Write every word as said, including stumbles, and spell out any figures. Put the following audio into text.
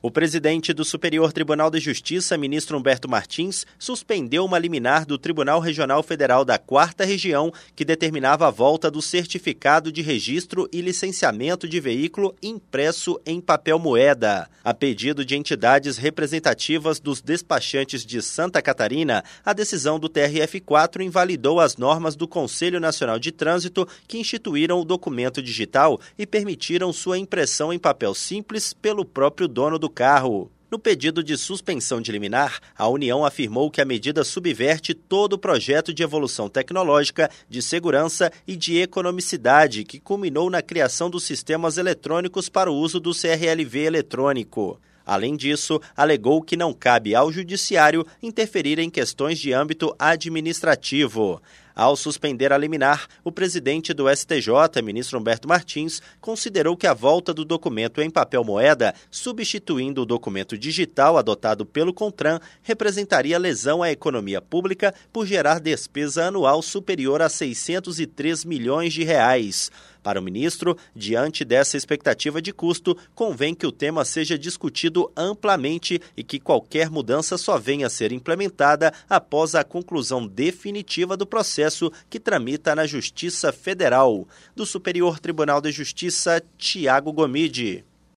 O presidente do Superior Tribunal de Justiça, ministro Humberto Martins, suspendeu uma liminar do Tribunal Regional Federal da Quarta Região que determinava a volta do certificado de registro e licenciamento de veículo impresso em papel moeda. A pedido de entidades representativas dos despachantes de Santa Catarina, a decisão do T R F quatro invalidou as normas do Conselho Nacional de Trânsito que instituíram o documento digital e permitiram sua impressão em papel simples pelo próprio dono do carro. No pedido de suspensão de liminar, a União afirmou que a medida subverte todo o projeto de evolução tecnológica, de segurança e de economicidade que culminou na criação dos sistemas eletrônicos para o uso do C R L V eletrônico. Além disso, alegou que não cabe ao Judiciário interferir em questões de âmbito administrativo. Ao suspender a liminar, o presidente do S T J, ministro Humberto Martins, considerou que a volta do documento em papel moeda, substituindo o documento digital adotado pelo CONTRAN, representaria lesão à economia pública por gerar despesa anual superior a seiscentos e três milhões de reais. Para o ministro, diante dessa expectativa de custo, convém que o tema seja discutido amplamente e que qualquer mudança só venha a ser implementada após a conclusão definitiva do processo que tramita na Justiça Federal. Do Superior Tribunal de Justiça, Tiago Gomide.